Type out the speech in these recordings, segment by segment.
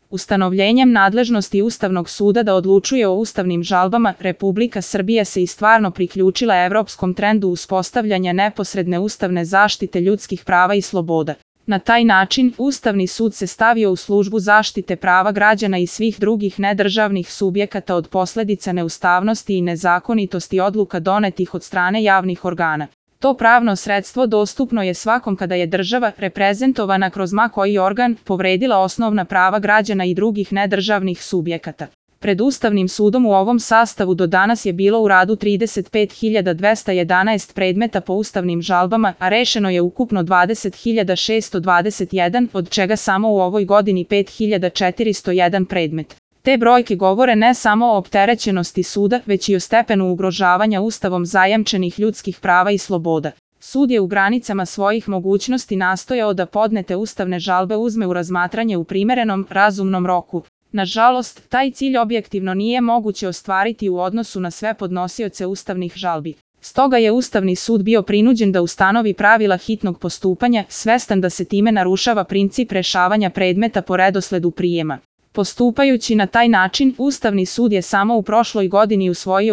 Ustanovljenjem nadležnosti Ustavnog suda da odlučuje o ustavnim žalbama, Republika Srbija se i stvarno priključila evropskom trendu uspostavljanja neposredne ustavne zaštite ljudskih prava i sloboda. Na taj način, Ustavni sud se stavio u službu zaštite prava građana i svih drugih nedržavnih subjekata od posledica neustavnosti i nezakonitosti odluka donetih od strane javnih organa. To pravno sredstvo dostupno je svakom kada je država, reprezentovana kroz ma koji organ, povredila osnovna prava građana i drugih nedržavnih subjekata. Pred Ustavnim sudom u ovom sastavu do danas je bilo u radu 35.211 predmeta po ustavnim žalbama, a rešeno je ukupno 20.621, od čega samo u ovoj godini 5.401 predmet. Te brojke govore ne samo o opterećenosti suda, već i o stepenu ugrožavanja Ustavom zajamčenih ljudskih prava i sloboda. Sud je u granicama svojih mogućnosti nastojao da podnete ustavne žalbe uzme u razmatranje u primerenom, razumnom roku. Nažalost, taj cilj objektivno nije moguće ostvariti u odnosu na sve podnosioce ustavnih žalbi. Stoga je Ustavni sud bio prinuđen da ustanovi pravila hitnog postupanja, svestan da se time narušava princip rešavanja predmeta po redosledu prijema. Postupajući na taj način, Ustavni sud je samo u prošloj godini usvojio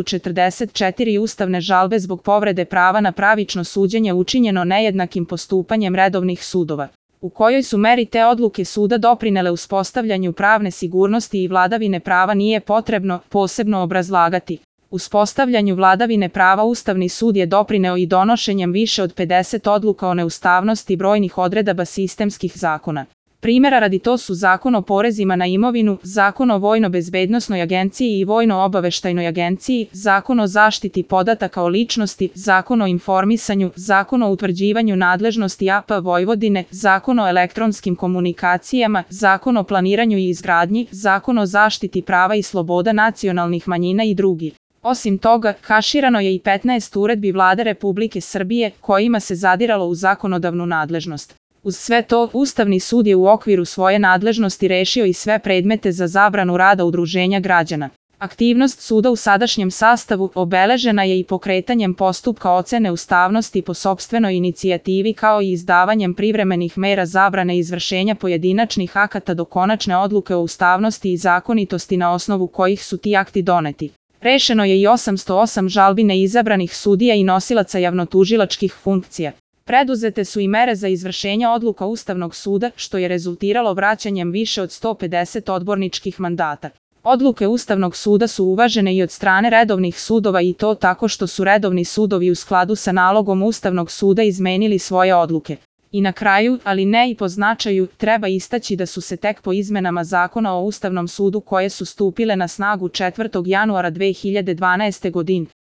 1044 ustavne žalbe zbog povrede prava na pravično suđenje učinjeno nejednakim postupanjem redovnih sudova. U kojoj su meri te odluke suda doprinele uspostavljanju pravne sigurnosti i vladavine prava nije potrebno posebno obrazlagati. Uspostavljanju vladavine prava Ustavni sud je doprineo i donošenjem više od 50 odluka o neustavnosti brojnih odredaba sistemskih zakona. Primjera radi to su Zakon o porezima na imovinu, Zakon o Vojno-bezbednosnoj agenciji i Vojno-obaveštajnoj agenciji, Zakon o zaštiti podataka o ličnosti, Zakon o informisanju, Zakon o utvrđivanju nadležnosti AP Vojvodine, Zakon o elektronskim komunikacijama, Zakon o planiranju i izgradnji, Zakon o zaštiti prava i sloboda nacionalnih manjina i drugi. Osim toga, haširano je i 15 uredbi Vlade Republike Srbije, kojima se zadiralo u zakonodavnu nadležnost. Uz sve to, Ustavni sud je u okviru svoje nadležnosti rešio i sve predmete za zabranu rada udruženja građana. Aktivnost suda u sadašnjem sastavu obeležena je i pokretanjem postupka ocene ustavnosti po sopstvenoj inicijativi kao i izdavanjem privremenih mera zabrane izvršenja pojedinačnih akata do konačne odluke o ustavnosti i zakonitosti na osnovu kojih su ti akti doneti. Rešeno je i 808 žalbi neizabranih sudija i nosilaca javnotužilačkih funkcija. Preduzete su i mere za izvršenje odluka Ustavnog suda, što je rezultiralo vraćanjem više od 150 odborničkih mandata. Odluke Ustavnog suda su uvažene i od strane redovnih sudova i to tako što su redovni sudovi u skladu sa nalogom Ustavnog suda izmenili svoje odluke. I na kraju, ali ne i po značaju, treba istaći da su se tek po izmenama Zakona o Ustavnom sudu koje su stupile na snagu 4. januara 2012. godine,